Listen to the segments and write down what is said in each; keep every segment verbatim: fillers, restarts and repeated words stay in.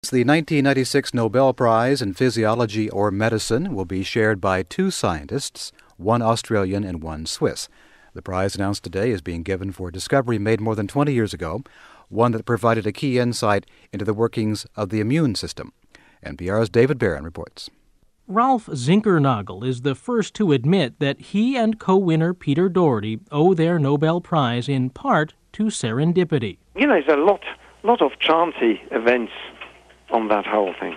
The nineteen ninety-six Nobel Prize in Physiology or Medicine will be shared by two scientists, one Australian and one Swiss. The prize announced today is being given for a discovery made more than twenty years ago, one that provided a key insight into the workings of the immune system. N P R's David Barron reports. Ralph Zinkernagel is the first to admit that he and co-winner Peter Doherty owe their Nobel Prize in part to serendipity. You know, there's a lot, lot of chancy events on that whole thing.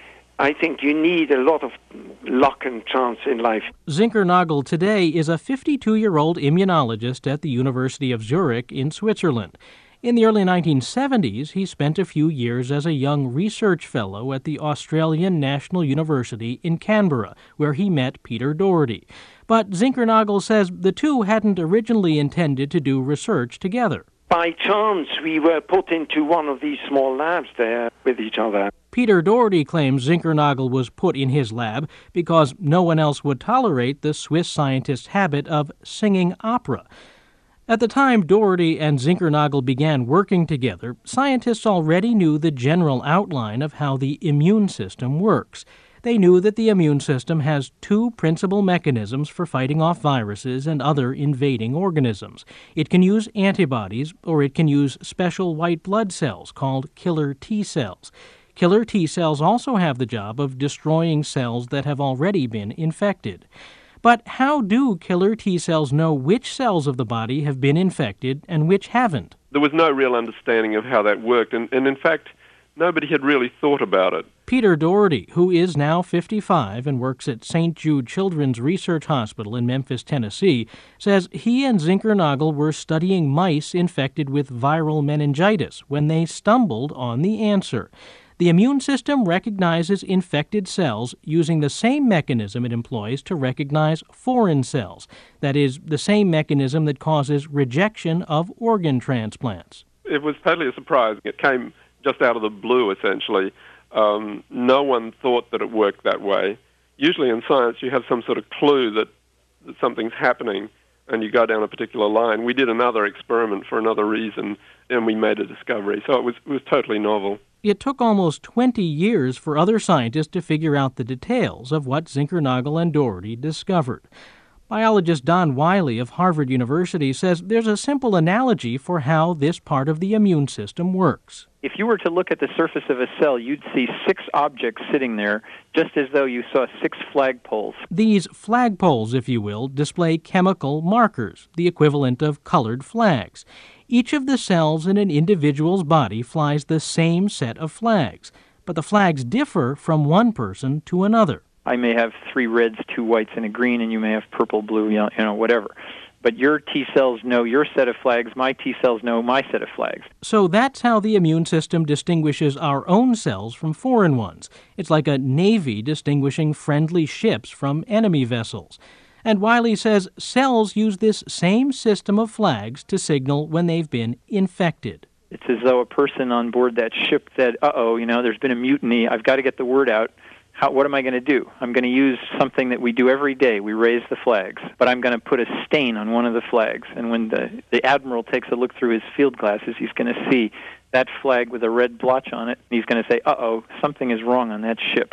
I think you need a lot of luck and chance in life. Zinkernagel today is a fifty-two-year-old immunologist at the University of Zurich in Switzerland. In the early nineteen seventies, he spent a few years as a young research fellow at the Australian National University in Canberra, where he met Peter Doherty. But Zinkernagel says the two hadn't originally intended to do research together. By chance, we were put into one of these small labs there with each other. Peter Doherty claims Zinkernagel was put in his lab because no one else would tolerate the Swiss scientist's habit of singing opera. At the time Doherty and Zinkernagel began working together, scientists already knew the general outline of how the immune system works. They knew that the immune system has two principal mechanisms for fighting off viruses and other invading organisms. It can use antibodies, or it can use special white blood cells called killer T cells. Killer T cells also have the job of destroying cells that have already been infected. But how do killer T cells know which cells of the body have been infected and which haven't? There was no real understanding of how that worked, and, and in fact, nobody had really thought about it. Peter Doherty, who is now fifty-five and works at Saint Jude Children's Research Hospital in Memphis, Tennessee, says he and Zinkernagel were studying mice infected with viral meningitis when they stumbled on the answer. The immune system recognizes infected cells using the same mechanism it employs to recognize foreign cells. That is, the same mechanism that causes rejection of organ transplants. It was totally a surprise. It came just out of the blue, essentially. Um, no one thought that it worked that way. Usually in science, you have some sort of clue that, that something's happening, and you go down a particular line. We did another experiment for another reason, and we made a discovery. So it was, it was totally novel. It took almost twenty years for other scientists to figure out the details of what Zinkernagel and Doherty discovered. Biologist Don Wiley of Harvard University says there's a simple analogy for how this part of the immune system works. If you were to look at the surface of a cell, you'd see six objects sitting there, just as though you saw six flagpoles. These flagpoles, if you will, display chemical markers, the equivalent of colored flags. Each of the cells in an individual's body flies the same set of flags, but the flags differ from one person to another. I may have three reds, two whites, and a green, and you may have purple, blue, you know, whatever. But your T cells know your set of flags, my T cells know my set of flags. So that's how the immune system distinguishes our own cells from foreign ones. It's like a navy distinguishing friendly ships from enemy vessels. And Wiley says cells use this same system of flags to signal when they've been infected. It's as though a person on board that ship said, uh-oh, you know, there's been a mutiny, I've got to get the word out. How, what am I going to do? I'm going to use something that we do every day. We raise the flags. But I'm going to put a stain on one of the flags. And when the, the admiral takes a look through his field glasses, he's going to see that flag with a red blotch on it. And he's going to say, uh-oh, something is wrong on that ship.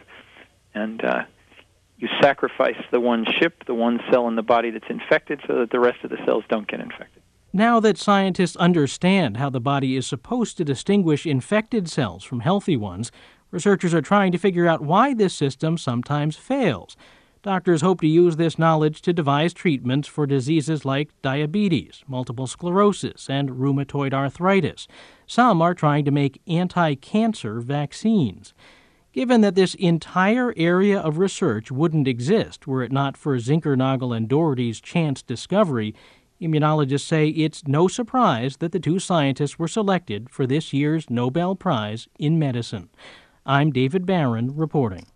And uh, you sacrifice the one ship, the one cell in the body that's infected, so that the rest of the cells don't get infected. Now that scientists understand how the body is supposed to distinguish infected cells from healthy ones, researchers are trying to figure out why this system sometimes fails. Doctors hope to use this knowledge to devise treatments for diseases like diabetes, multiple sclerosis, and rheumatoid arthritis. Some are trying to make anti-cancer vaccines. Given that this entire area of research wouldn't exist were it not for Zinkernagel and Doherty's chance discovery, immunologists say it's no surprise that the two scientists were selected for this year's Nobel Prize in Medicine. I'm David Barron reporting.